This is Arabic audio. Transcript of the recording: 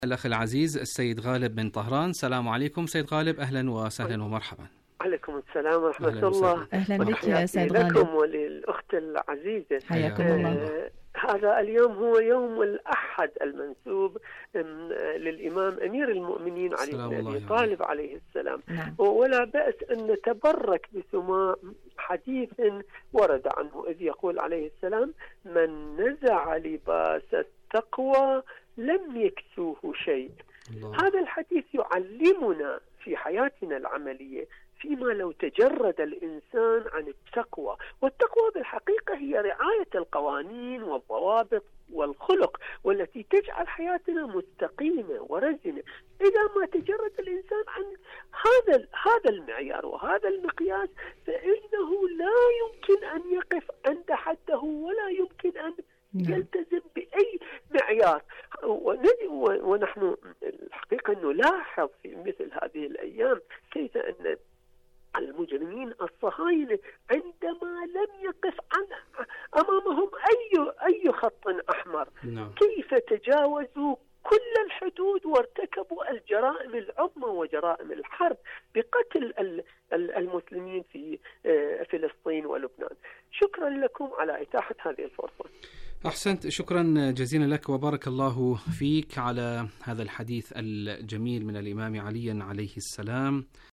الأخ العزيز السيد غالب من طهران. السلام عليكم سيد غالب، أهلا وسهلا ومرحبا. عليكم السلام ورحمة الله. أهلا بك يا سيد غالب. لكم وللأخت العزيزة، حياكم الله. هذا اليوم هو يوم الأحد المنسوب للإمام أمير المؤمنين علي بن أبي طالب عليه السلام. نعم. ولا بأس أن نتبرك بسماع حديث ورد عنه إذ يقول عليه السلام: من نزع لباس التقوى لم يكسوه شيء. هذا الحديث يعلمنا في حياتنا العملية فيما لو تجرد الإنسان عن التقوى، والتقوى بالحقيقة هي رعاية القوانين والضوابط والخلق والتي تجعل حياتنا مستقيمة ورزنة. إذا ما تجرد الإنسان عن هذا المعيار وهذا المقياس فإنه لا يمكن أن يقف عند حده ولا يمكن أن يلتزم بأي معيار. ونحن الحقيقة نلاحظ في مثل هذه الأيام كيف أن المجرمين الصهاينة عندما لم يقف أمامهم أي خط أحمر كيف تجاوزوا كل الحدود وارتكبوا الجرائم العظمى وجرائم الحرب بقتل المسلمين في فلسطين ولبنان. شكرا لكم على إتاحة هذه الفرصة. أحسنت، شكرا جزيلا لك وبارك الله فيك على هذا الحديث الجميل من الإمام علي عليه السلام.